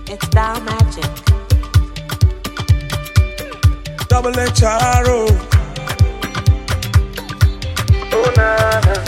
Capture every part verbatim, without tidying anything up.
It's Star Magic. Double H R O. Oh, nah, nah.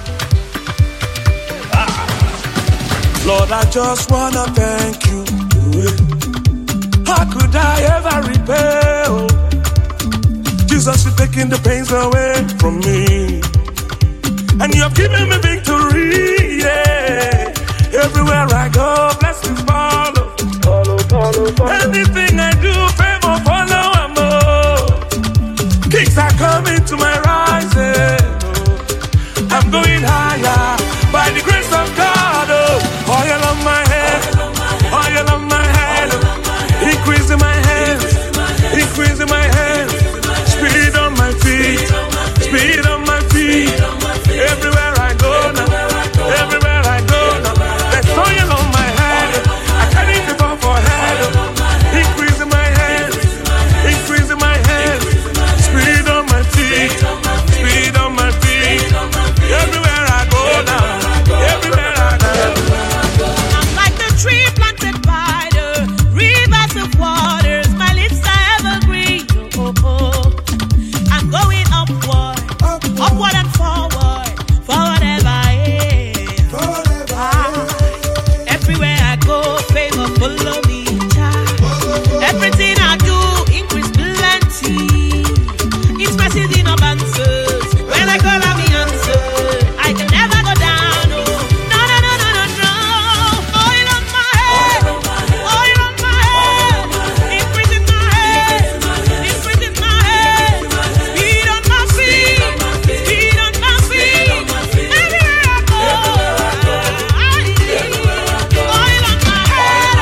Ah. Lord, I just wanna thank you. How could I ever repay? Oh, Jesus, you're taking the pains away from me, and you're giving me victory. Yeah. Everywhere I go, blessings follow. Follow, follow, follow. Anything I do, favor follow. I'm oh. Kings are coming to my rising. Oh. I'm going higher by the grace of God. Oh, oil on my head, oil on my head, increase in my hands, increase in my hands, speed on my feet, speed on my feet. Everywhere I go now, everywhere I go now, there's oil on my head. I carry it on for head, increase in my hands, increase in my hands, speed on my feet, speed on my feet. Everywhere I go now, everywhere I go. I'm like the tree planted by the rivers of waters. My lips are evergreen. Oh, oh, oh. I'm going upward, upward and forward, forward ever. Yeah. Ah. Everywhere I go, favor follow me. Child. Everything I do, increase plenty. It's my season of answers. When I call, I'll be answered. I can never go down. Oh. No, no, no, no, no, no. Oil on my head, oil on my head, increase in my head, increase in my head, speed on my feet, speed on my feet. Everywhere I go, I need oil on my head,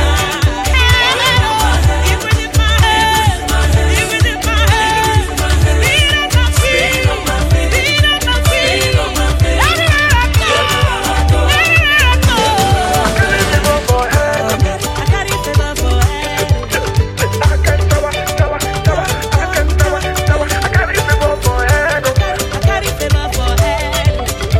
oh, increase in my head, increase in my head, speed on my feet, speed on my feet. Everywhere I go, everywhere I go. I carry favor for head. I carry favor for head.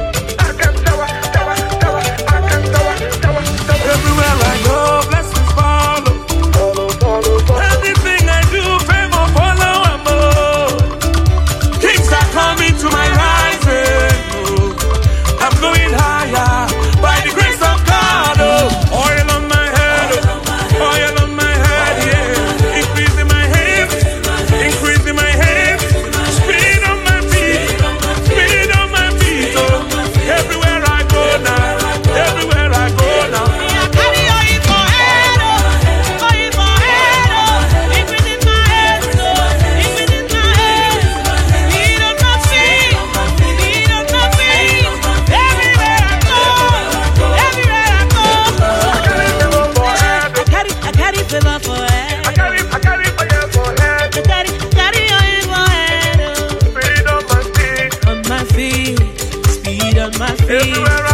Everywhere I go, blessings follow. Anything I do, favor follow. I'm oh. Kings are coming to my rising. Oh. I'm going higher by the grace of God. Oh. Oil on my head, oh. Oil on my head, yeah. Increase in my hands, increase in my hands, speed on my feet, speed on my feet. Oh. Everywhere I go now, everywhere I go now. I carry oil for head, oh, oil for head, oh, increase in my head, oh, increase in my head, speed on my feet, speed on my feet. Everywhere I go, everywhere I go. I carry, I carry favor for head. I carry, I carry fire for head, I carry, carry oil for head, speed on my feet. oh, on my feet, speed on my feet. Everywhere